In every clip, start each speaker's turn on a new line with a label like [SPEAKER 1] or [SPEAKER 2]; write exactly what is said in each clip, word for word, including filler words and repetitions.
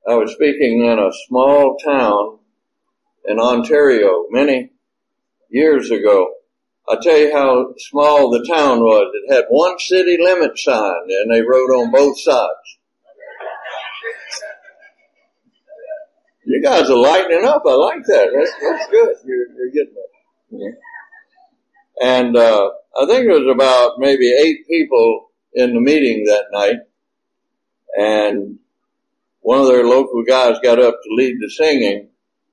[SPEAKER 1] I was speaking in a small town in Ontario many years ago. I'll tell you how small the town was. It had one city limit sign, and they wrote on both sides. You guys are lightening up. I like that. That's, that's good. You're, you're getting it. Yeah. And uh I think it was about maybe eight people in the meeting that night, and one of their local guys got up to lead the singing,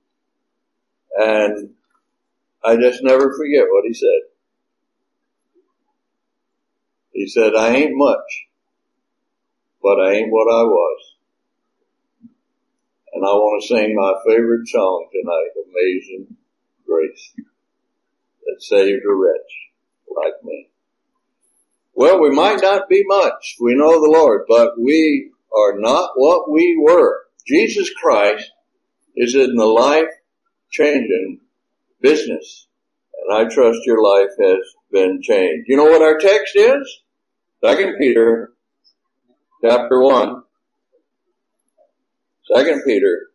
[SPEAKER 1] and I just never forget what he said. He said, I ain't much, but I ain't what I was. And I want to sing my favorite song tonight, Amazing Grace, that saved a wretch like me. Well, we might not be much, we know the Lord, but we are not what we were. Jesus Christ is in the life-changing business, and I trust your life has been changed. You know what our text is? Second Peter chapter one. Second Peter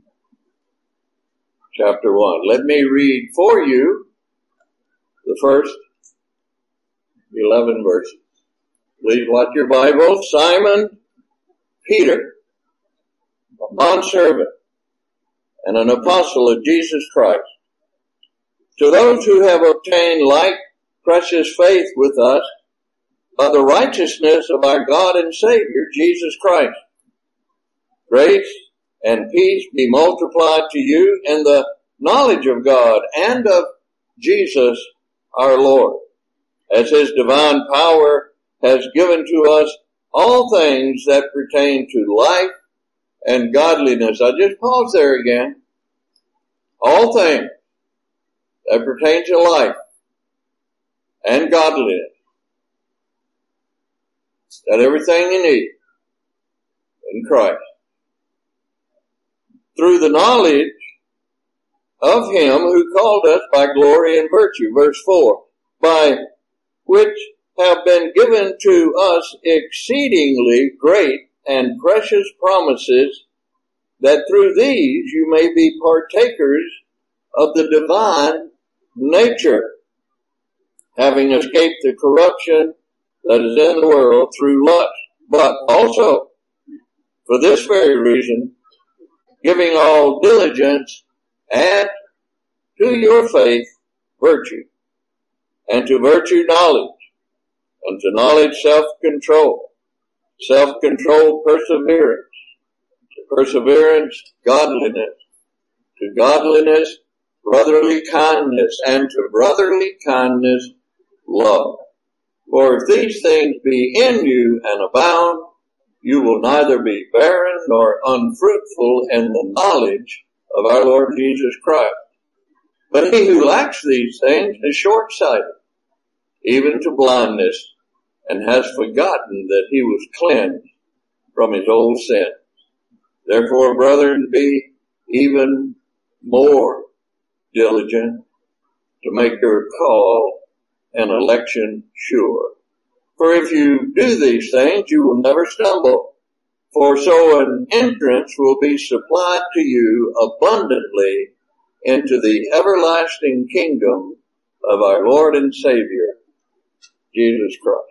[SPEAKER 1] chapter one. Let me read for you the first eleven verses. Please watch your Bible. Simon Peter, a bondservant and an apostle of Jesus Christ, to those who have obtained like precious faith with us by the righteousness of our God and Savior, Jesus Christ. Grace and peace be multiplied to you in the knowledge of God and of Jesus our Lord, as his divine power has given to us all things that pertain to life and godliness. I just pause there again. All things that pertain to life and godliness. That everything you need in Christ. Through the knowledge of him who called us by glory and virtue. Verse four. By which have been given to us exceedingly great and precious promises, that through these you may be partakers of the divine nature, having escaped the corruption that is in the world through lust, but also for this very reason, giving all diligence, add to your faith virtue, and to virtue knowledge, and to knowledge self-control, self-control perseverance, to perseverance godliness, to godliness brotherly kindness, and to brotherly kindness love. For if these things be in you and abound, you will neither be barren nor unfruitful in the knowledge of our Lord Jesus Christ. But he who lacks these things is short-sighted, even to blindness, and has forgotten that he was cleansed from his old sins. Therefore, brethren, be even more diligent to make your call and election sure. For if you do these things, you will never stumble. For so an entrance will be supplied to you abundantly into the everlasting kingdom of our Lord and Savior, Jesus Christ.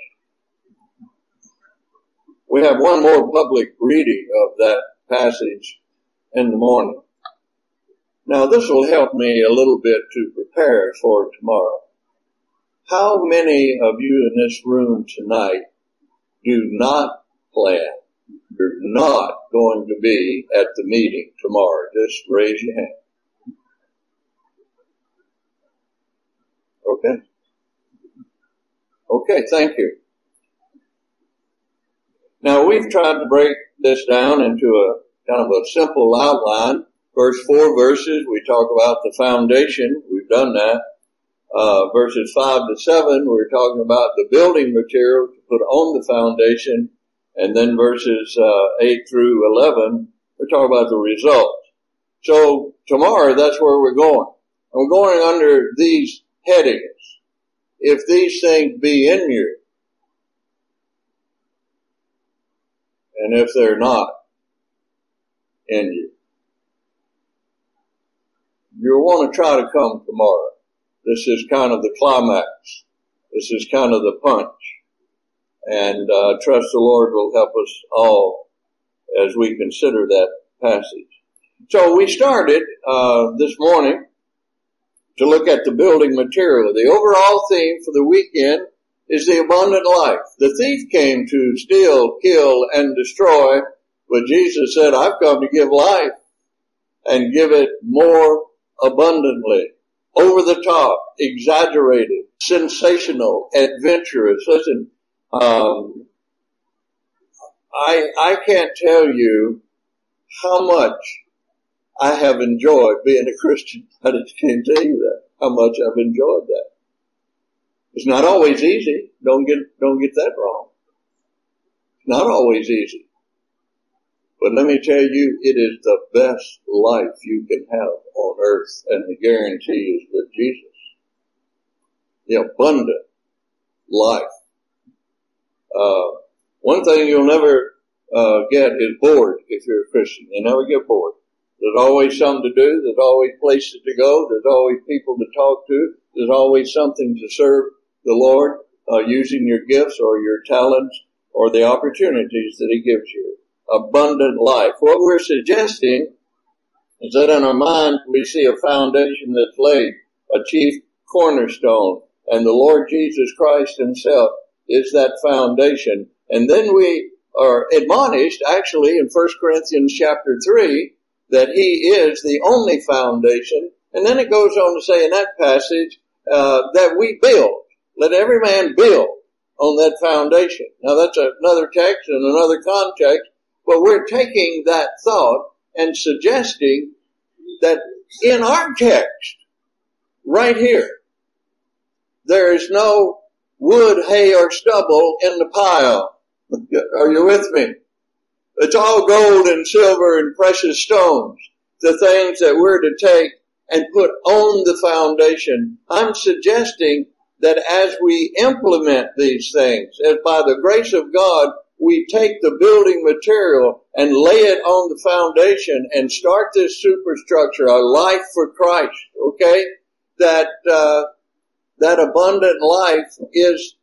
[SPEAKER 1] We have one more public reading of that passage in the morning. Now, this will help me a little bit to prepare for tomorrow. How many of you in this room tonight do not plan? You're not going to be at the meeting tomorrow. Just raise your hand. Okay. Okay, thank you. Now, we've tried to break this down into a kind of a simple outline. First four verses, we talk about the foundation. We've done that. Uh, verses five to seven, we're talking about the building material to put on the foundation. And then verses uh, eight through eleven, we're talking about the results. So tomorrow, that's where we're going. And we're going under these headings. If these things be in you, and if they're not in you. You'll want to try to come tomorrow. This is kind of the climax. This is kind of the punch. And uh, trust the Lord will help us all as we consider that passage. So we started uh this morning to look at the building material. The overall theme for the weekend is the abundant life. The thief came to steal, kill, and destroy, but Jesus said, I've come to give life and give it more abundantly. Over the top, exaggerated, sensational, adventurous. Listen, um, I, I can't tell you how much I have enjoyed being a Christian. I just can't tell you that, how much I've enjoyed that. It's not always easy. Don't get, don't get that wrong. It's not always easy. But let me tell you, it is the best life you can have on earth, and the guarantee is with Jesus. The abundant life. Uh, one thing you'll never, uh, get is bored if you're a Christian. You never get bored. There's always something to do. There's always places to go. There's always people to talk to. There's always something to serve the Lord, uh, using your gifts or your talents or the opportunities that He gives you. Abundant life. What we're suggesting is that in our mind we see a foundation that's laid, a chief cornerstone, and the Lord Jesus Christ Himself is that foundation. And then we are admonished, actually, in First Corinthians chapter three, that He is the only foundation. And then it goes on to say in that passage, uh, that we build. Let every man build on that foundation. Now that's another text and another context, but we're taking that thought and suggesting that in our text, right here, there is no wood, hay, or stubble in the pile. Are you with me? It's all gold and silver and precious stones, the things that we're to take and put on the foundation. I'm suggesting that as we implement these things, as by the grace of God, we take the building material and lay it on the foundation and start this superstructure, a life for Christ, okay? That, uh, that abundant life is,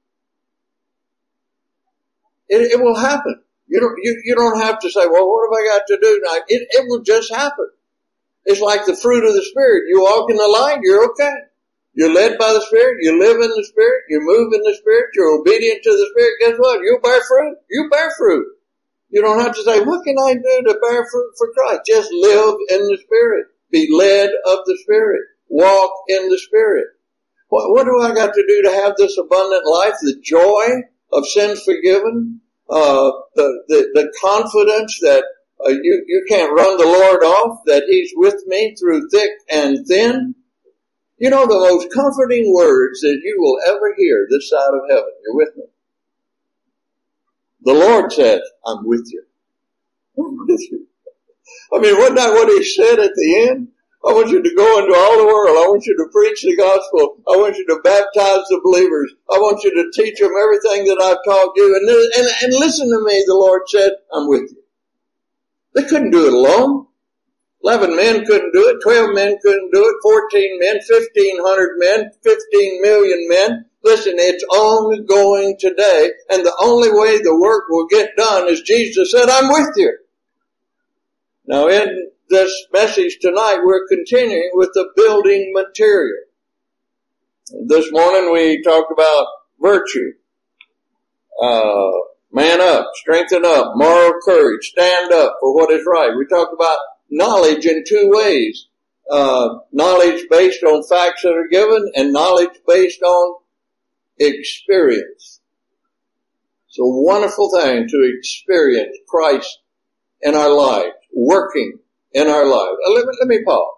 [SPEAKER 1] it, it will happen. You don't, you, you don't have to say, well, what have I got to do now? It, it will just happen. It's like the fruit of the Spirit. You walk in the light, you're okay. You're led by the Spirit, you live in the Spirit, you move in the Spirit, you're obedient to the Spirit. Guess what? You bear fruit. You bear fruit. You don't have to say, what can I do to bear fruit for Christ? Just live in the Spirit. Be led of the Spirit. Walk in the Spirit. What, what do I got to do to have this abundant life? The joy of sins forgiven, uh, the, the, the confidence that uh, you, you can't run the Lord off, that He's with me through thick and thin. You know, the most comforting words that you will ever hear this side of heaven. You're with me. The Lord says, I'm with you. I'm with you. I mean, wasn't that what He said at the end? I want you to go into all the world. I want you to preach the gospel. I want you to baptize the believers. I want you to teach them everything that I've taught you. And, and, and listen to me, the Lord said, I'm with you. They couldn't do it alone. Eleven men couldn't do it. Twelve men couldn't do it. Fourteen men. Fifteen hundred men. Fifteen million men. Listen, it's ongoing today. And the only way the work will get done is Jesus said, I'm with you. Now in this message tonight, we're continuing with the building material. This morning we talked about virtue. Uh, man up, strengthen up, moral courage, stand up for what is right. We talked about knowledge in two ways. Uh, knowledge based on facts that are given and knowledge based on experience. It's a wonderful thing to experience Christ in our lives, working in our lives. Uh, let me, let me pause.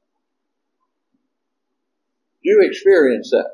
[SPEAKER 1] Do you experience that?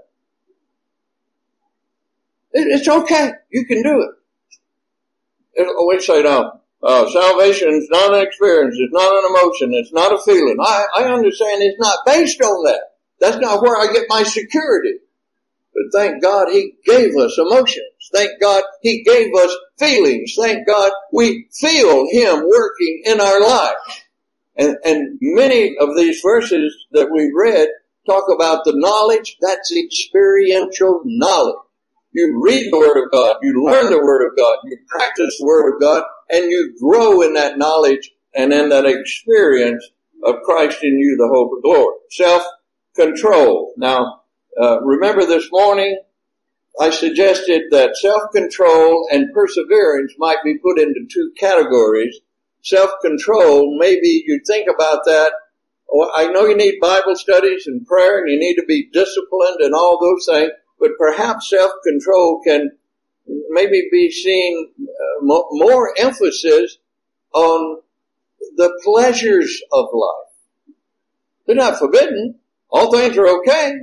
[SPEAKER 1] It, it's okay. You can do it. it we say now, Uh, salvation is not an experience. It's not an emotion. It's not a feeling. I, I understand it's not based on that. That's not where I get my security. But thank God He gave us emotions. Thank God He gave us feelings. Thank God we feel Him working in our lives. And, and many of these verses that we read talk about the knowledge. That's experiential knowledge. You read the Word of God, you learn the Word of God, you practice the Word of God, and you grow in that knowledge and in that experience of Christ in you, the hope of glory. Self-control. Now, uh, remember this morning, I suggested that self-control and perseverance might be put into two categories. Self-control, maybe you think about that. Oh, I know you need Bible studies and prayer, and you need to be disciplined and all those things, but perhaps self-control can maybe be seen uh, mo- more emphasis on the pleasures of life. They're not forbidden. All things are okay.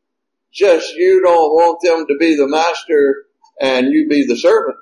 [SPEAKER 1] Just you don't want them to be the master and you be the servant.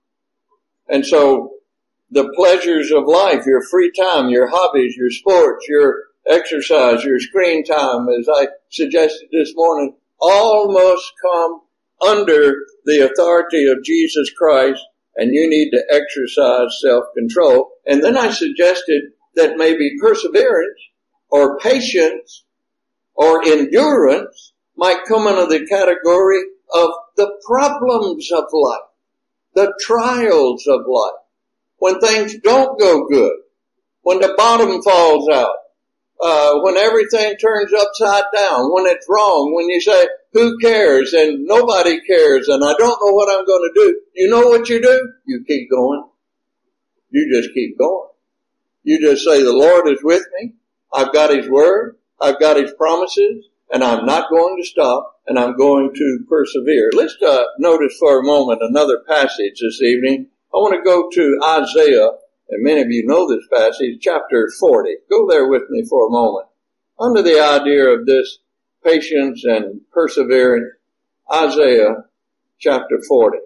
[SPEAKER 1] And so the pleasures of life, your free time, your hobbies, your sports, your exercise, your screen time, as I suggested this morning, all must come under the authority of Jesus Christ, and you need to exercise self-control. And then I suggested that maybe perseverance or patience or endurance might come under the category of the problems of life, the trials of life, when things don't go good, when the bottom falls out, uh, when everything turns upside down, when it's wrong, when you say, who cares, and nobody cares, and I don't know what I'm going to do. You know what you do? You keep going. You just keep going. You just say, the Lord is with me. I've got His Word. I've got His promises. And I'm not going to stop, and I'm going to persevere. Let's uh, notice for a moment another passage this evening. I want to go to Isaiah, and many of you know this passage, chapter forty. Go there with me for a moment. Under the idea of this patience and perseverance, Isaiah chapter forty.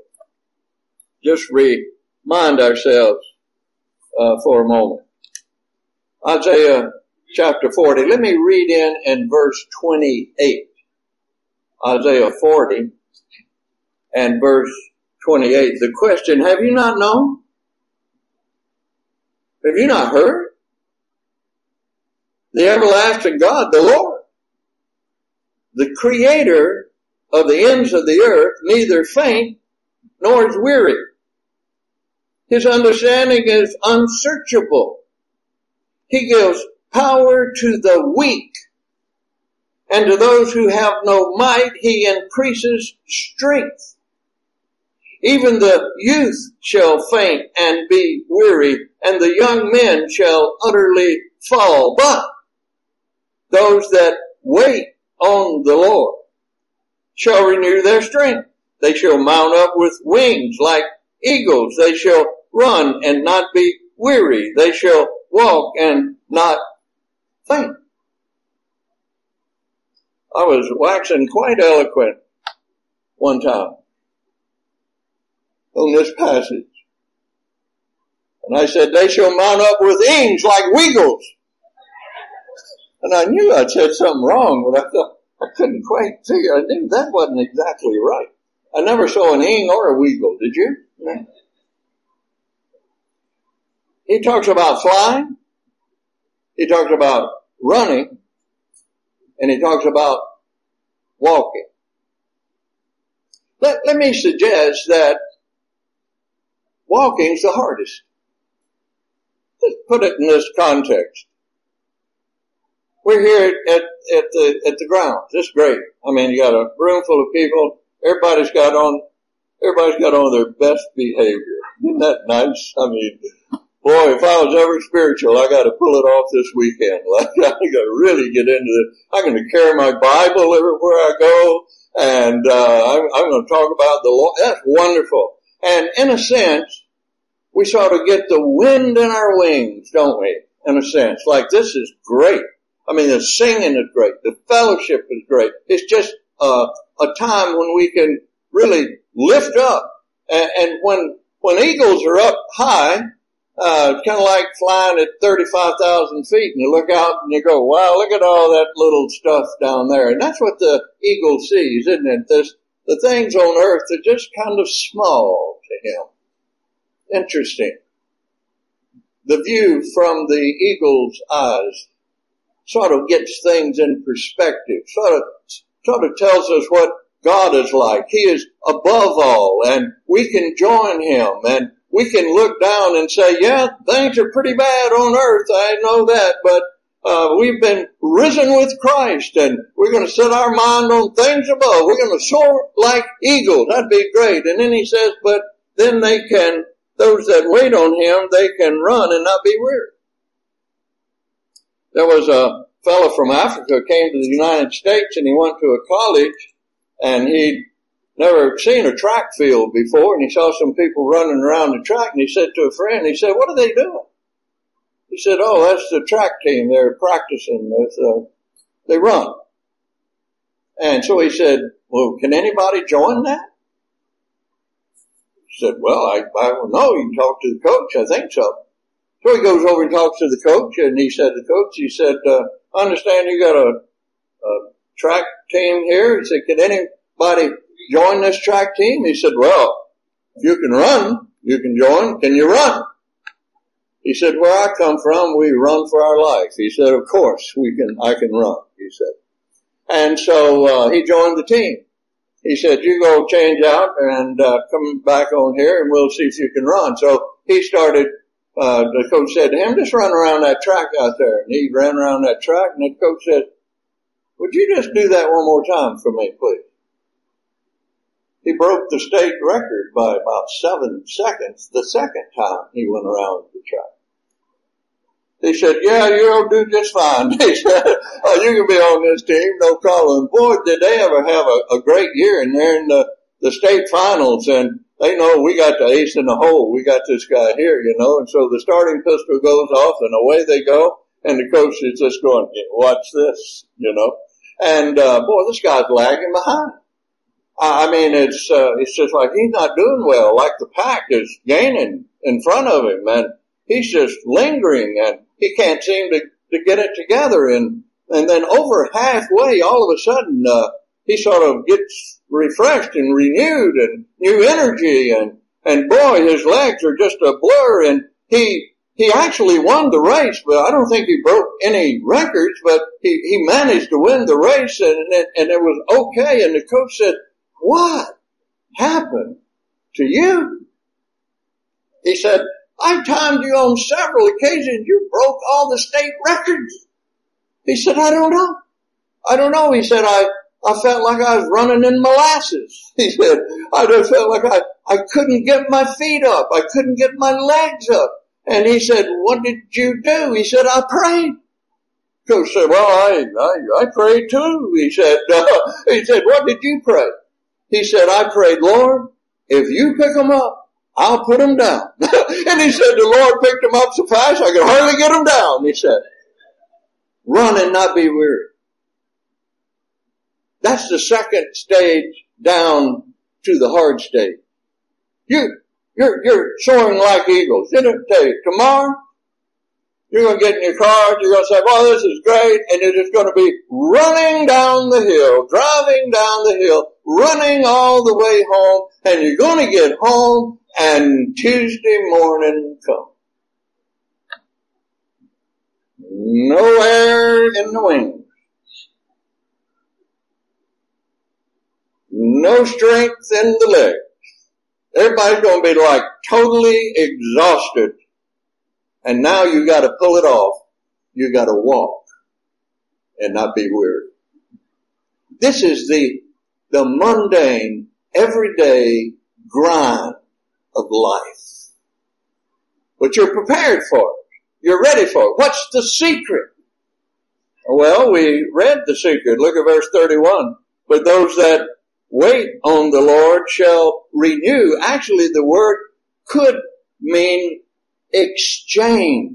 [SPEAKER 1] Just remind ourselves uh, for a moment. Isaiah chapter forty. Let me read in in verse twenty-eight. Isaiah forty and verse twenty-eight. The question, have you not known? Have you not heard? The everlasting God, the Lord, the creator of the ends of the earth, neither faint nor is weary. His understanding is unsearchable. He gives power to the weak, and to those who have no might he increases strength. Even the youth shall faint and be weary, and the young men shall utterly fall. But those that wait on the Lord shall renew their strength. They shall mount up with wings like eagles. They shall run and not be weary. They shall walk and not faint. I was waxing quite eloquent one time on this passage. And I said, they shall mount up with wings like eagles. And I knew I'd said something wrong, but I thought, I couldn't quite figure. I knew that wasn't exactly right. I never saw an ing or a weagle, did you? No. He talks about flying. He talks about running. And he talks about walking. Let, let me suggest that walking's the hardest. Let's put it in this context. We're here at, at the, at the grounds. It's great. I mean, you got a room full of people. Everybody's got on, everybody's got on their best behavior. Isn't that nice? I mean, boy, if I was ever spiritual, I got to pull it off this weekend. Like, I got to really get into it. I'm going to carry my Bible everywhere I go, and uh, I'm, I'm going to talk about the Lord. That's wonderful. And in a sense, we sort of get the wind in our wings, don't we? In a sense, like this is great. I mean, the singing is great. The fellowship is great. It's just uh, a time when we can really lift up. And, and when when eagles are up high, uh, it's kind of like flying at thirty-five thousand feet, and you look out and you go, wow, look at all that little stuff down there. And that's what the eagle sees, isn't it? This, the things on earth are just kind of small to him. Interesting. the view from the eagle's eyes sort of gets things in perspective, sort of, sort of tells us what God is like. He is above all, and we can join him, and we can look down and say, yeah, things are pretty bad on earth, I know that, but uh, we've been risen with Christ, and we're going to set our mind on things above. We're going to soar like eagles. That'd be great. And then he says, but then they can, those that wait on him, they can run and not be weary. There was a fellow from Africa came to the United States, and he went to a college, and he'd never seen a track field before, and he saw some people running around the track, and he said to a friend, he said, what are they doing? He said, oh, that's the track team. They're practicing. Uh, they run. And so he said, well, can anybody join that? He said, well, I, I don't know. You can talk to the coach. I think so. So he goes over and talks to the coach, and he said to the coach, he said, uh, I understand you got a, a track team here. He said, can anybody join this track team? He said, well, if you can run, you can join. Can you run? He said, where I come from, we run for our life. He said, of course, we can, I can run, he said. And so, uh, he joined the team. He said, you go change out and, uh, come back on here and we'll see if you can run. So he started, uh, the coach said to him, just run around that track out there. And he ran around that track, and the coach said, would you just do that one more time for me, please? He broke the state record by about seven seconds the second time he went around the track. He said, yeah, you'll do just fine. He said, oh, you can be on this team, no problem. Boy, did they ever have a, a great year, and they're in the, the state finals, and they know we got the ace in the hole. We got this guy here, you know, and so the starting pistol goes off, and away they go, and the coach is just going, yeah, watch this, you know. And, uh, boy, this guy's lagging behind. I mean, it's, uh, it's just like he's not doing well, like the pack is gaining in front of him, and he's just lingering, and he can't seem to, to get it together. And, and then over halfway, all of a sudden, uh, he sort of gets refreshed and renewed and new energy, and, and boy, his legs are just a blur, and he, he actually won the race, but I don't think he broke any records, but he, he managed to win the race, and, and, and it was okay. And the coach said, what happened to you? He said, I timed you on several occasions. You broke all the state records. He said, I don't know. I don't know. He said, I, I felt like I was running in molasses. He said, I just felt like I, I couldn't get my feet up. I couldn't get my legs up. And he said, what did you do? He said, I prayed. Coach said, well, I, I, I prayed too. He said, uh, he said, what did you pray? He said, I prayed, Lord, if you pick them up, I'll put them down. And he said, the Lord picked them up so fast I could hardly get them down. He said, run and not be weary. That's the second stage down to the hard stage. You, you're, you're soaring like eagles. Didn't it tell you, tomorrow, you're going to get in your car, you're going to say, well, this is great, and you're just going to be running down the hill, driving down the hill, running all the way home, and you're going to get home, and Tuesday morning comes. No air in the wings. No strength in the legs. Everybody's going to be like totally exhausted. And now you got to pull it off. You got to walk and not be weary. This is the, the mundane, everyday grind of life. But you're prepared for it. You're ready for it. What's the secret? Well, we read the secret. Look at verse thirty-one. But those that wait on the Lord shall renew. Actually, the word could mean exchange.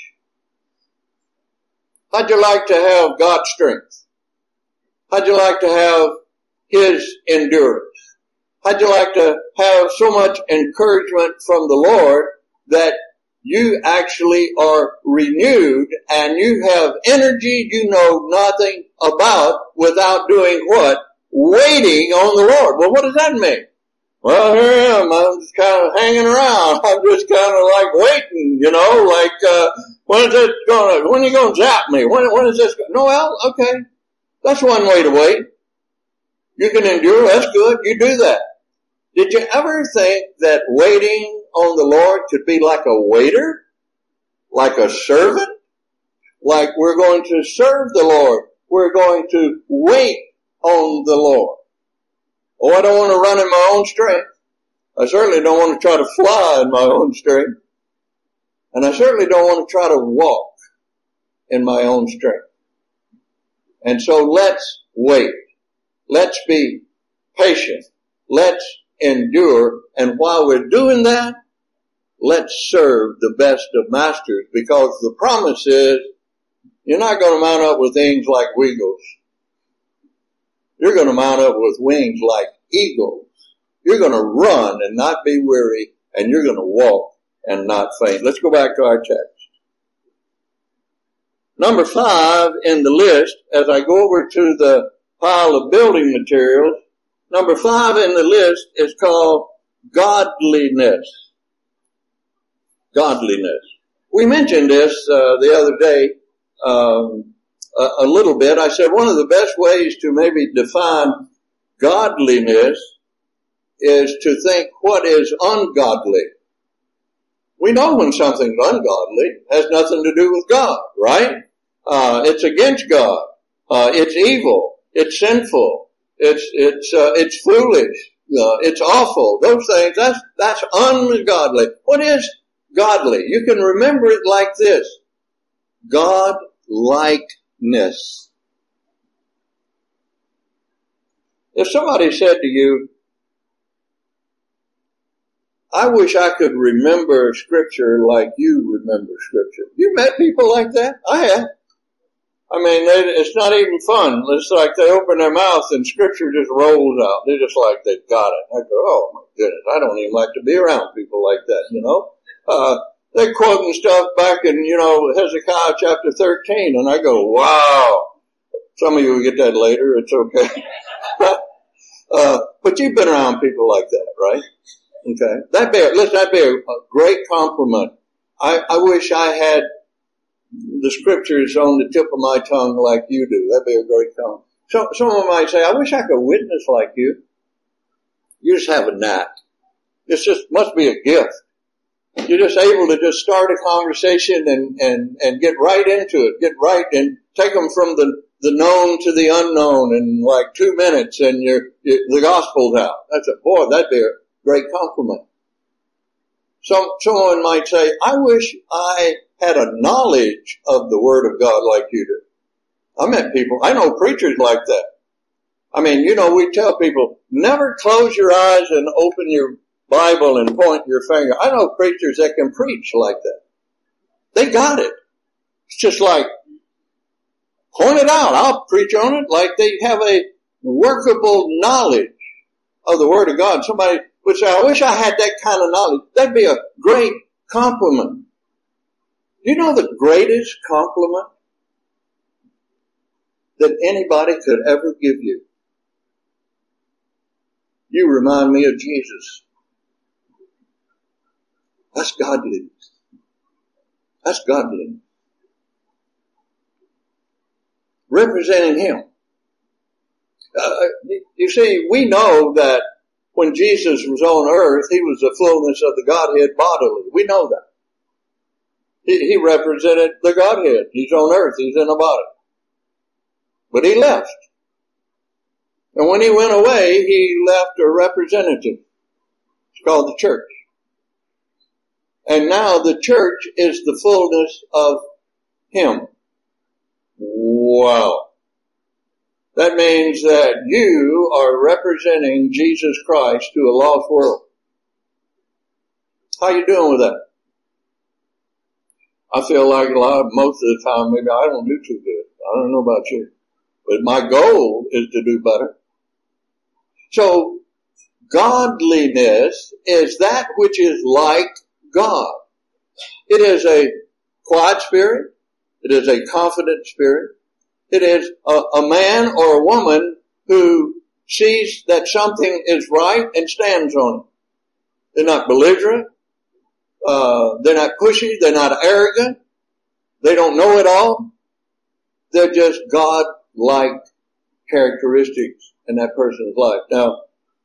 [SPEAKER 1] How'd you like to have God's strength? How'd you like to have His endurance? How'd you like to have so much encouragement from the Lord that you actually are renewed and you have energy you know nothing about without doing what? Waiting on the Lord. Well, what does that mean? Well, here I am. I'm just kind of hanging around. I'm just kind of like waiting, you know, like, uh, when is this gonna, when are you gonna zap me? When, when is this? No, well, okay. That's one way to wait. You can endure. That's good. You do that. Did you ever think that waiting on the Lord could be like a waiter? Like a servant? Like we're going to serve the Lord. We're going to wait on the Lord. Oh, I don't want to run in my own strength. I certainly don't want to try to fly in my own strength. And I certainly don't want to try to walk in my own strength. And so let's wait. Let's be patient. Let's endure. And while we're doing that, let's serve the best of masters, because the promise is you're not going to mount up with wings like eagles. You're going to mount up with wings like eagles. You're going to run and not be weary, and you're going to walk and not faint. Let's go back to our text. Number five in the list, as I go over to the pile of building materials, number five in the list is called godliness. Godliness. We mentioned this uh, the other day um, a, a little bit. I said one of the best ways to maybe define godliness is to think what is ungodly. We know when something's ungodly, it has nothing to do with God, right? Uh, it's against God. Uh, it's evil. It's sinful. It's, it's, uh, it's foolish. Uh, it's awful. Those things, that's, that's ungodly. What is godly? You can remember it like this. God-likeness. If somebody said to you, I wish I could remember Scripture like you remember Scripture. You met people like that? I have. I mean, they, it's not even fun. It's like they open their mouth and Scripture just rolls out. They're just like they got it. I go, oh my goodness, I don't even like to be around people like that, you know. Uh, they're quoting stuff back in, you know, Hezekiah chapter thirteen, and I go, wow. Some of you will get that later. It's okay. uh, but you've been around people like that, right? Okay. That'd be, listen, that'd be a, a great compliment. I, I wish I had the Scriptures on the tip of my tongue like you do. That'd be a great compliment. So, someone might say, I wish I could witness like you. You just have a knack. It's just, must be a gift. You're just able to just start a conversation and, and, and get right into it. Get right and take them from the, the known to the unknown in like two minutes and you're, you're the gospel's out. That's a, boy, that'd be a great compliment. Some, someone might say, I wish I had a knowledge of the Word of God like you do. I met people, I know preachers like that. I mean, you know, we tell people, never close your eyes and open your Bible and point your finger. I know preachers that can preach like that. They got it. It's just like, point it out. I'll preach on it like they have a workable knowledge of the Word of God. Somebody would say, I wish I had that kind of knowledge. That'd be a great compliment. Do you know the greatest compliment that anybody could ever give you? You remind me of Jesus. That's godliness. That's godliness. Representing Him. Uh, you see, we know that when Jesus was on earth, He was the fullness of the Godhead bodily. We know that. He, he represented the Godhead. He's on earth. He's in a body. But He left. And when He went away, He left a representative. It's called the church. And now the church is the fullness of Him. Wow. That means that you are representing Jesus Christ to a lost world. How you doing with that? I feel like a lot, most of the time, maybe I don't do too good. I don't know about you. But my goal is to do better. So, godliness is that which is like God. It is a quiet spirit. It is a confident spirit. It is a, a man or a woman who sees that something is right and stands on it. They're not belligerent. Uh, they're not pushy. They're not arrogant. They don't know it all. They're just God-like characteristics in that person's life. Now,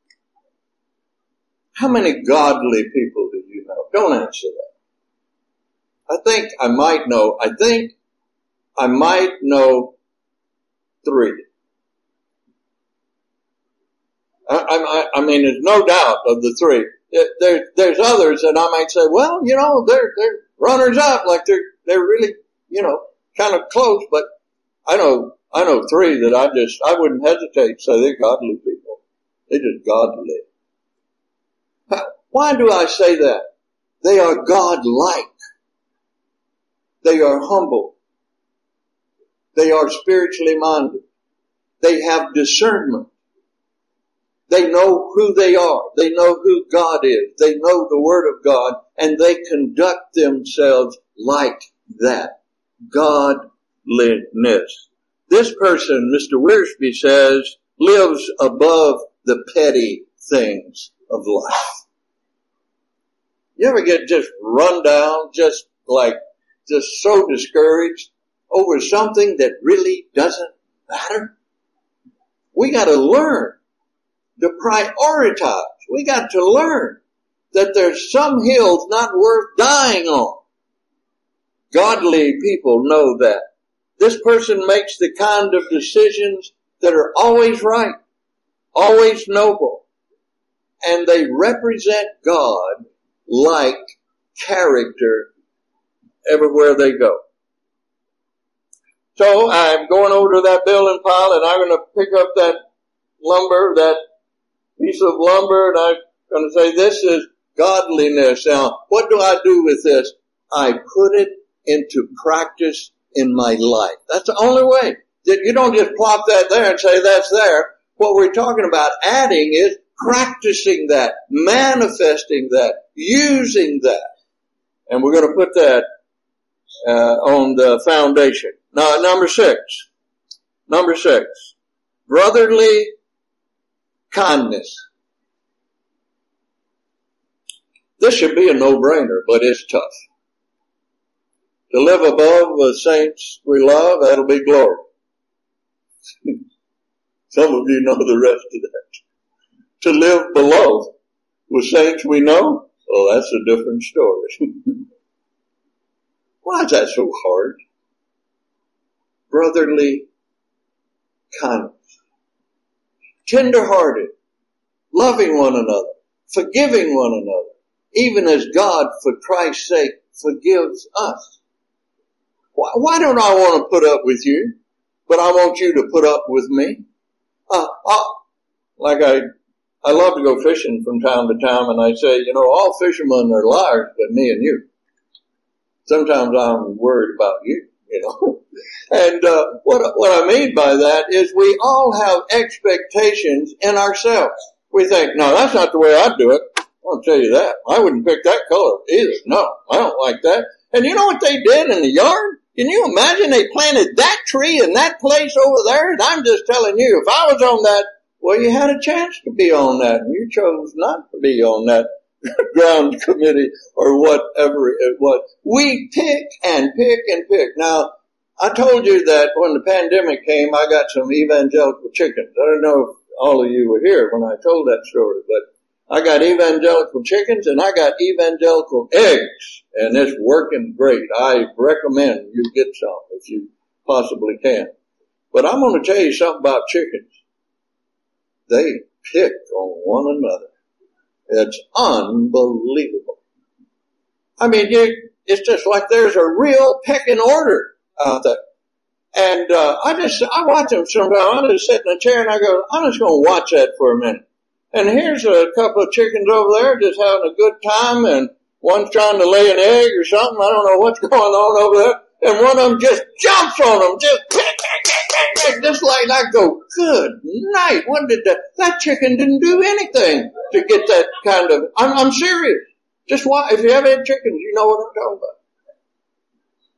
[SPEAKER 1] how many godly people do you know? Don't answer that. I think I might know, I think I might know three. I, I, I mean, there's no doubt of the three. There, there's others that I might say, well, you know, they're, they're runners up, like they're, they're really, you know, kind of close, but I know, I know three that I just, I wouldn't hesitate to say they're godly people. They're just godly. Why do I say that? They are God-like. They are humble. They are spiritually minded. They have discernment. They know who they are. They know who God is. They know the Word of God, and they conduct themselves like that. Godliness. This person, Mister Wiersbe says, lives above the petty things of life. You ever get just run down, just like, just so discouraged over something that really doesn't matter? We gotta learn to prioritize. We got to learn that there's some hills not worth dying on. Godly people know that. This person makes the kind of decisions that are always right, always noble, and they represent God like character everywhere they go. So I'm going over to that building pile and I'm going to pick up that lumber, that piece of lumber, and I'm going to say, this is godliness. Now, what do I do with this? I put it into practice in my life. That's the only way. You don't just plop that there and say that's there. What we're talking about adding is practicing that, manifesting that, using that. And we're going to put that uh, on the foundation. Now, number six. Number six. Brotherly kindness. This should be a no-brainer, but it's tough. To live above the saints we love, that'll be glory. Some of you know the rest of that. To live below with saints we know, well, that's a different story. Why is that so hard? Brotherly kindness. Tender-hearted, loving one another, forgiving one another, even as God, for Christ's sake, forgives us. Why, why don't I want to put up with you, but I want you to put up with me? Uh, uh, like I, I love to go fishing from time to time, and I say, you know, all fishermen are liars but me and you. Sometimes I'm worried about you, you know. And uh, what what I mean by that is we all have expectations in ourselves. We think, no, that's not the way I'd do it. I'll tell you that. I wouldn't pick that color either. No, I don't like that. And you know what they did in the yard? Can you imagine they planted that tree in that place over there? And I'm just telling you, if I was on that, well, you had a chance to be on that, and you chose not to be on that ground committee or whatever it was. We pick and pick and pick. Now, I told you that when the pandemic came, I got some evangelical chickens. I don't know if all of you were here when I told that story, but I got evangelical chickens and I got evangelical eggs, and it's working great. I recommend you get some if you possibly can. But I'm going to tell you something about chickens. They pick on one another. It's unbelievable. I mean, you, it's just like there's a real pecking order out there. And uh, I just, I watch them sometimes. I just sit in a chair and I go, I'm just going to watch that for a minute. And here's a couple of chickens over there just having a good time, and one's trying to lay an egg or something. I don't know what's going on over there. And one of them just jumps on them, just just like I go, good night. What did that? That chicken didn't do anything to get that kind of. I'm, I'm serious. Just why? If you have had chickens, you know what I'm talking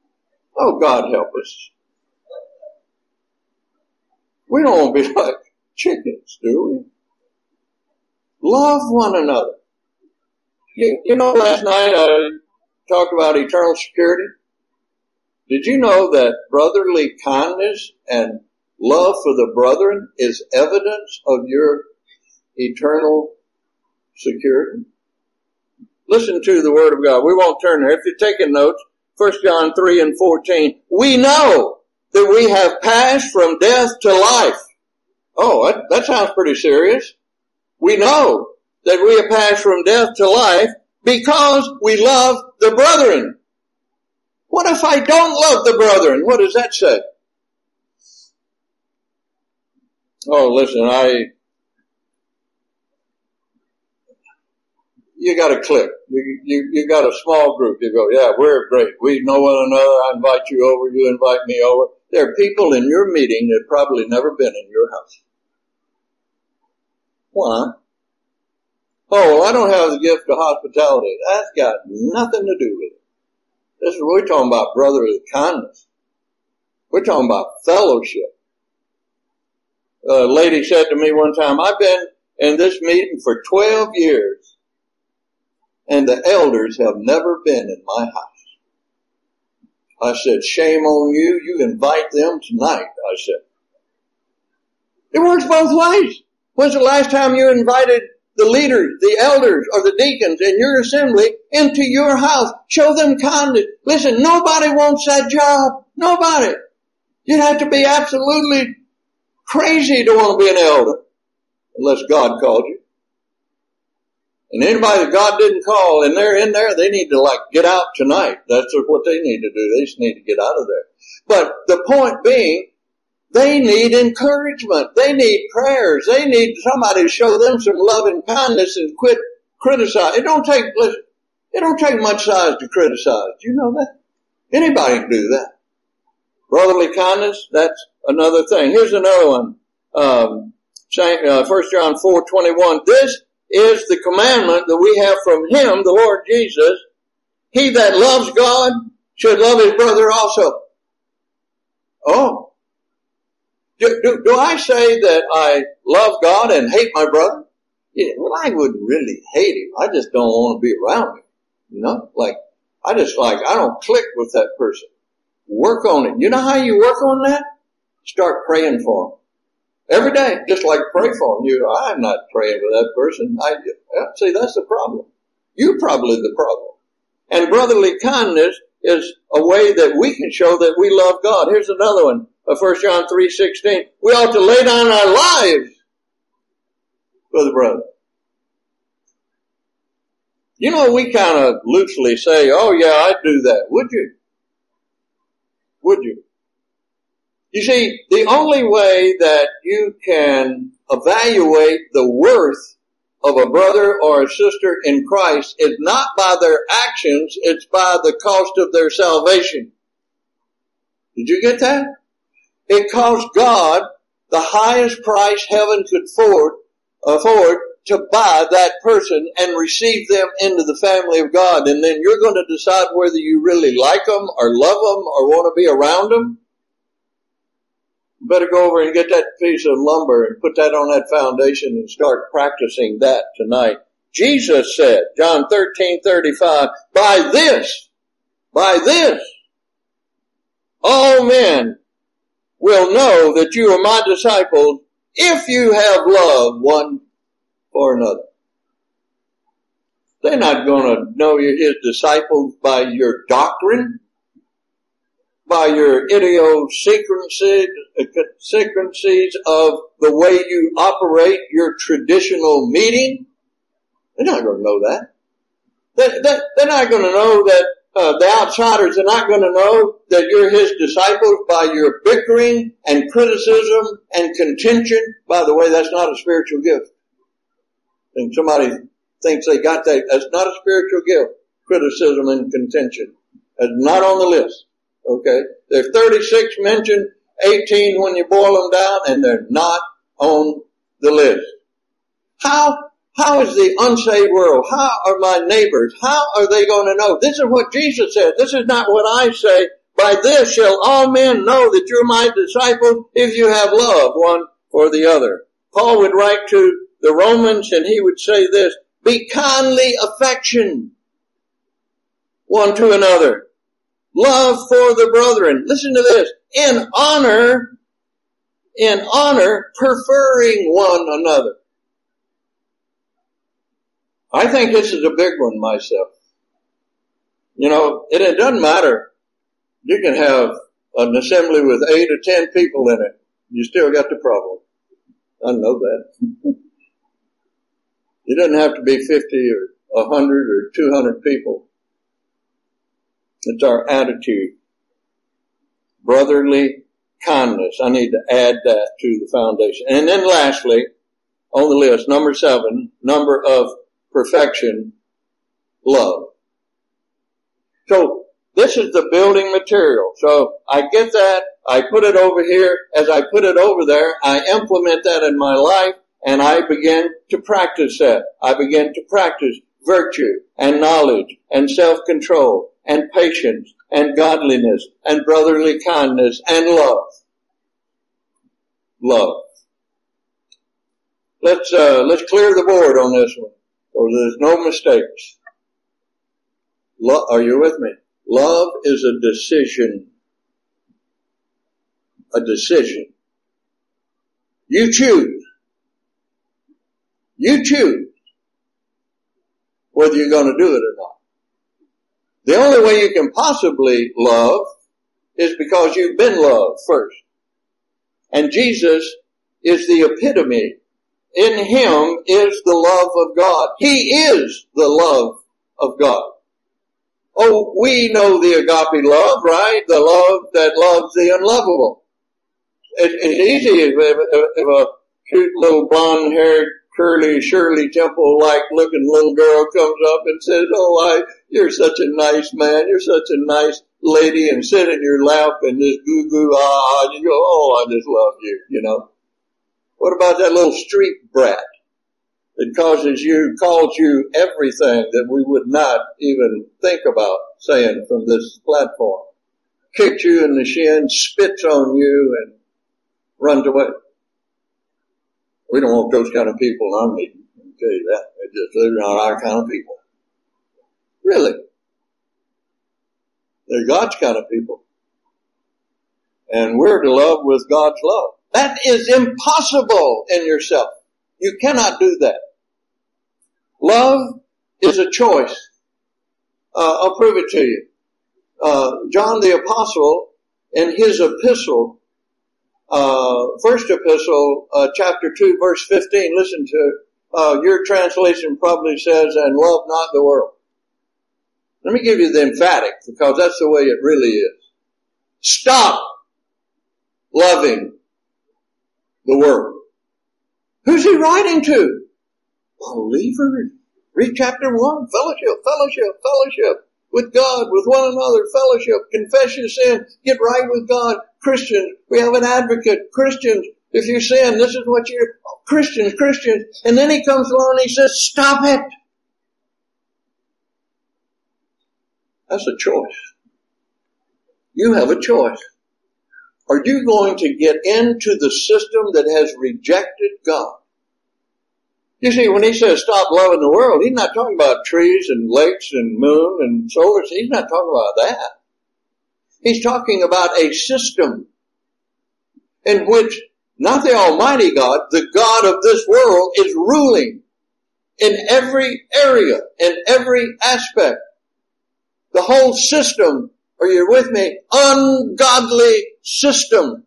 [SPEAKER 1] about. Oh, God help us. We don't want to be like chickens, do we? Love one another. You, you know, last night I talked about eternal security. Did you know that brotherly kindness and love for the brethren is evidence of your eternal security? Listen to the Word of God. We won't turn there. If you're taking notes, First John three and fourteen, we know that we have passed from death to life. Oh, that, that sounds pretty serious. We know that we have passed from death to life because we love the brethren. What if I don't love the brethren? What does that say? Oh, listen, I, you got a clique. You, you, you got a small group. You go, yeah, we're great. We know one another. I invite you over. You invite me over. There are people in your meeting that probably never been in your house. Why? Oh, well, I don't have the gift of hospitality. That's got nothing to do with it. This is, we're talking about brotherly kindness. We're talking about fellowship. A lady said to me one time, I've been in this meeting for twelve years, and the elders have never been in my house. I said, shame on you. You invite them tonight, I said. It works both ways. When's the last time you invited the leaders, the elders, or the deacons in your assembly into your house? Show them kindness. Listen, nobody wants that job. Nobody. You'd have to be absolutely crazy to want to be an elder, unless God called you. And anybody that God didn't call and they're in there, they need to like get out tonight. That's what they need to do. They just need to get out of there. But the point being, they need encouragement. They need prayers. They need somebody to show them some love and kindness and quit criticizing. It don't take, listen, it don't take much size to criticize. Do you know that? Anybody can do that. Brotherly kindness, that's another thing. Here's another one. Um, uh, First John four twenty-one. This is the commandment that we have from him, the Lord Jesus. He that loves God should love his brother also. Oh. Do, do, do I say that I love God and hate my brother? Yeah, well, I wouldn't really hate him. I just don't want to be around him. You know, like, I just like, I don't click with that person. Work on it. You know how you work on that? Start praying for him. Every day, just like pray for him. You, I'm not praying for that person. I, see, that's the problem. You're probably the problem. And brotherly kindness is a way that we can show that we love God. Here's another one. First John three sixteen. We ought to lay down our lives for the brother. You know, we kind of loosely say, oh yeah, I'd do that. Would you? Would you? You see, the only way that you can evaluate the worth of a brother or a sister in Christ is not by their actions, it's by the cost of their salvation. Did you get that? It cost God the highest price heaven could afford, afford to buy that person and receive them into the family of God. And then you're going to decide whether you really like them or love them or want to be around them. You better go over and get that piece of lumber and put that on that foundation and start practicing that tonight. Jesus said, John thirteen thirty-five, by this, by this, all men will know that you are my disciples if you have love one for another. They're not going to know you're his disciples by your doctrine, by your idiosyncrasies of the way you operate your traditional meeting. They're not going to know that. They're not going to know that Uh, the outsiders are not going to know that you're his disciples by your bickering and criticism and contention. By the way, that's not a spiritual gift. And somebody thinks they got that. That's not a spiritual gift. Criticism and contention. That's not on the list. Okay? There's thirty-six mentioned, eighteen when you boil them down, and they're not on the list. How How is the unsaved world? How are my neighbors? How are they going to know? This is what Jesus said. This is not what I say. By this shall all men know that you're my disciples if you have love one for the other. Paul would write to the Romans and he would say this, be kindly affectioned one to another. Love for the brethren. Listen to this. In honor, in honor, preferring one another. I think this is a big one myself. You know, it, it doesn't matter. You can have an assembly with eight or ten people in it. You still got the problem. I know that. It doesn't have to be fifty or a hundred or two hundred people. It's our attitude. Brotherly kindness. I need to add that to the foundation. And then lastly, on the list, number seven, number of perfection, love. So this is the building material. So I get that. I put it over here. As I put it over there, I implement that in my life and I begin to practice that. I begin to practice virtue and knowledge and self-control and patience and godliness and brotherly kindness and love. Love. Let's, uh, let's clear the board on this one. So there's no mistakes. Lo- are you with me? Love is a decision. A decision. You choose. You choose whether you're going to do it or not. The only way you can possibly love is because you've been loved first. And Jesus is the epitome. In Him is the love of God. He is the love of God. Oh, we know the agape love, right? The love that loves the unlovable. It, it's easy if, if, if a cute little blonde-haired, curly, Shirley Temple-like looking little girl comes up and says, oh, I, you're such a nice man, you're such a nice lady, and sit in your lap and just goo-goo, ah, and you go, oh, I just love you, you know. What about that little street brat that causes you, calls you everything that we would not even think about saying from this platform? Kicks you in the shin, spits on you, and runs away. We don't want those kind of people in our meeting. I can tell you that. They're just, they're not our kind of people. Really. They're God's kind of people. And we're to love with God's love. That is impossible in yourself. You cannot do that. Love is a choice. Uh, I'll prove it to you. Uh, John the Apostle, in his epistle, uh, first epistle, uh, chapter two, verse fifteen, listen to it. Uh, your translation probably says, and love not the world. Let me give you the emphatic, because that's the way it really is. Stop loving the world. Who's he writing to? Believers. Read chapter one. Fellowship, fellowship, fellowship with God, with one another, fellowship, confess your sin, get right with God. Christians, we have an advocate. Christians, if you sin, this is what you're, Christians, Christians. And then he comes along and he says, stop it. That's a choice. You have a choice. Are you going to get into the system that has rejected God? You see, when he says stop loving the world, he's not talking about trees and lakes and moon and solar. He's not talking about that. He's talking about a system in which not the Almighty God, the God of this world, is ruling in every area, in every aspect. The whole system, are you with me? Ungodly system.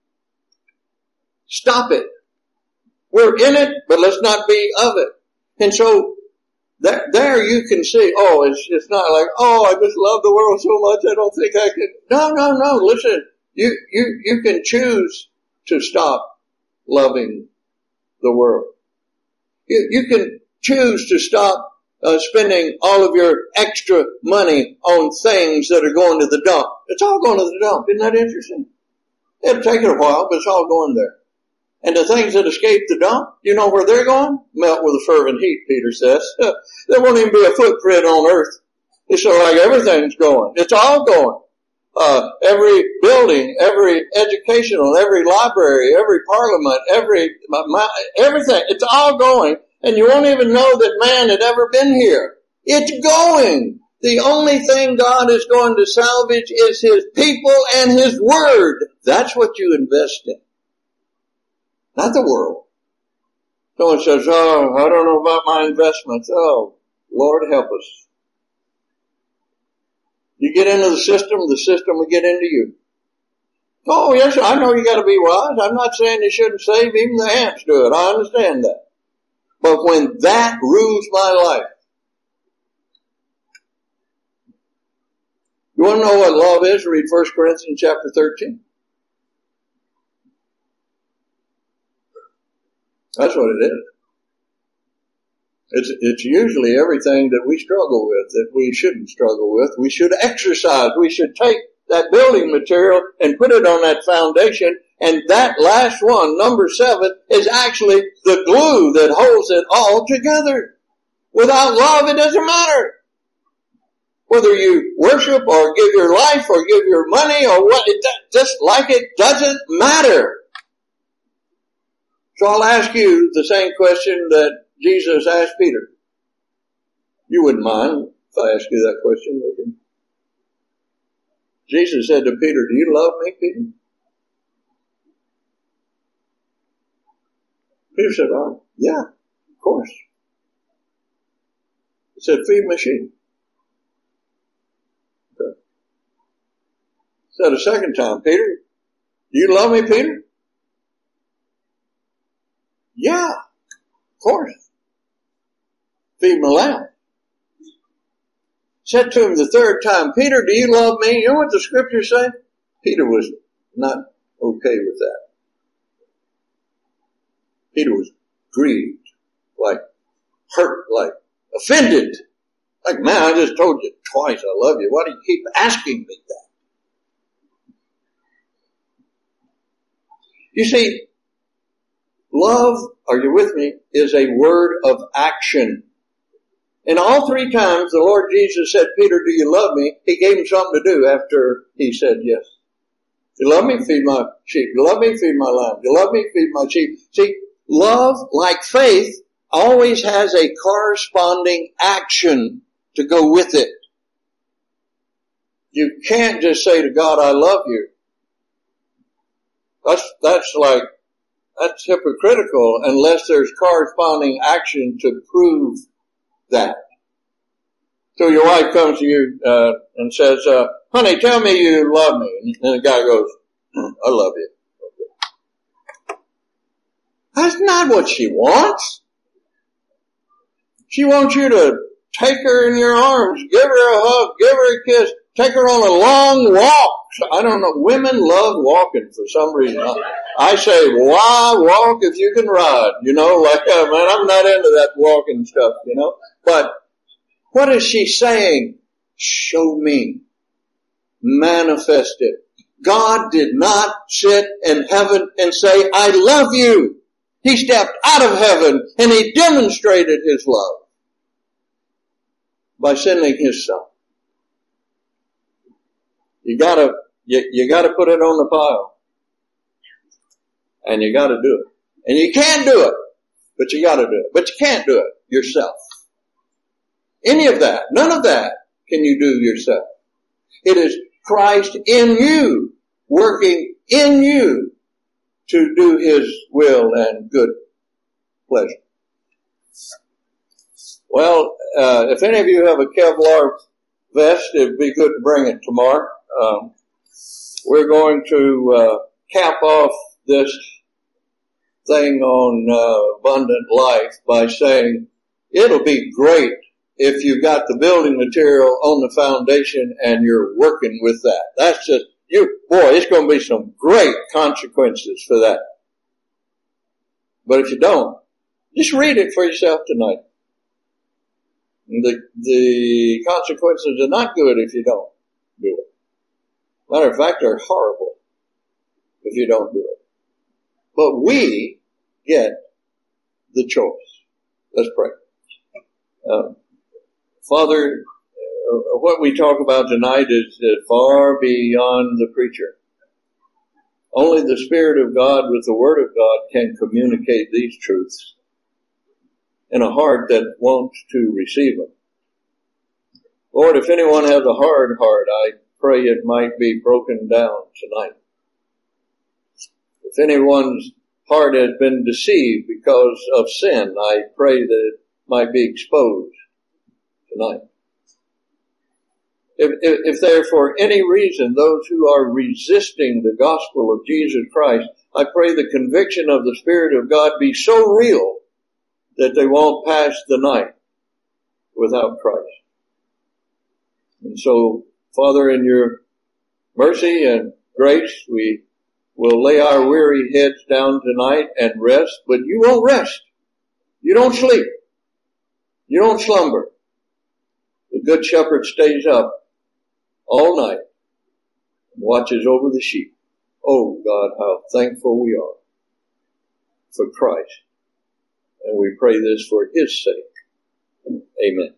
[SPEAKER 1] Stop it. We're in it, but let's not be of it. And so, there, there you can see, oh, it's, it's not like, oh, I just love the world so much, I don't think I can. No, no, no, listen, you, you, you can choose to stop loving the world. You, you can choose to stop uh, spending all of your extra money on things that are going to the dump. It's all going to the dump. Isn't that interesting? It'll take it a while, but it's all going there. And the things that escape the dump, you know where they're going? Melt with a fervent heat, Peter says. There won't even be a footprint on earth. It's so like everything's going. It's all going. uh, every building, every educational, every library, every parliament, every, everything. It's all going, and you won't even know that man had ever been here. It's going. The only thing God is going to salvage is His people and His Word. That's what you invest in. Not the world. Someone says, oh, I don't know about my investments. Oh, Lord help us. You get into the system, the system will get into you. Oh, yes, I know you got to be wise. I'm not saying you shouldn't save. Even the ants do it. I understand that. But when that rules my life, you want to know what love is? Read First Corinthians chapter thirteen. That's what it is. It's, it's usually everything that we struggle with, that we shouldn't struggle with. We should exercise. We should take that building material and put it on that foundation. And that last one, number seven, is actually the glue that holds it all together. Without love, it doesn't matter. Whether you worship or give your life or give your money or what, it, just like it doesn't matter. So I'll ask you the same question that Jesus asked Peter. You wouldn't mind if I ask you that question, would you? Jesus said to Peter, do you love me, Peter? Peter said, oh, yeah, of course. He said, feed my sheep. Okay. Said a second time, Peter, do you love me, Peter? Yeah, of course. Feed my lamb. Said to him the third time, Peter, do you love me? You know what the scriptures say? Peter was not okay with that. Peter was grieved, like hurt, like offended. Like, man, I just told you twice I love you. Why do you keep asking me that? You see, love, are you with me, is a word of action. And all three times the Lord Jesus said, Peter, do you love me? He gave him something to do after he said yes. You love me? Feed my sheep. You love me? Feed my lamb. You love me? Feed my sheep. See, love, like faith, always has a corresponding action to go with it. You can't just say to God, I love you. That's, that's like, that's hypocritical unless there's corresponding action to prove that. So your wife comes to you uh, and says, uh, honey, tell me you love me. And the guy goes, I love you. Okay. That's not what she wants. She wants you to take her in your arms, give her a hug, give her a kiss, take her on a long walk. I don't know, women love walking for some reason. I say, why walk if you can ride? You know, like, uh, man, I'm not into that walking stuff, you know. But what is she saying? Show me. Manifest it. God did not sit in heaven and say, I love you. He stepped out of heaven and He demonstrated His love by sending His Son. You gotta, you, you gotta put it on the pile. And you gotta do it. And you can do it, but you gotta do it. But you can't do it yourself. Any of that, none of that can you do yourself. It is Christ in you, working in you to do His will and good pleasure. Well, uh, if any of you have a Kevlar vest, it'd be good to bring it tomorrow. Um, we're going to uh, cap off this thing on uh, abundant life by saying it'll be great if you've got the building material on the foundation and you're working with that. That's just, you, boy, it's going to be some great consequences for that. But if you don't, just read it for yourself tonight. The, the consequences are not good if you don't do it. Matter of fact, they're horrible if you don't do it. But we get the choice. Let's pray. Uh, Father, uh, what we talk about tonight is uh, far beyond the preacher. Only the Spirit of God with the Word of God can communicate these truths in a heart that wants to receive them. Lord, if anyone has a hard heart, I pray it might be broken down tonight. If anyone's heart has been deceived because of sin, I pray that it might be exposed tonight. If, if, if there for any reason those who are resisting the gospel of Jesus Christ, I pray the conviction of the Spirit of God be so real that they won't pass the night without Christ. And so, Father, in your mercy and grace, we will lay our weary heads down tonight and rest, but you won't rest. You don't sleep. You don't slumber. The Good Shepherd stays up all night and watches over the sheep. Oh God, how thankful we are for Christ. And we pray this for His sake. Amen.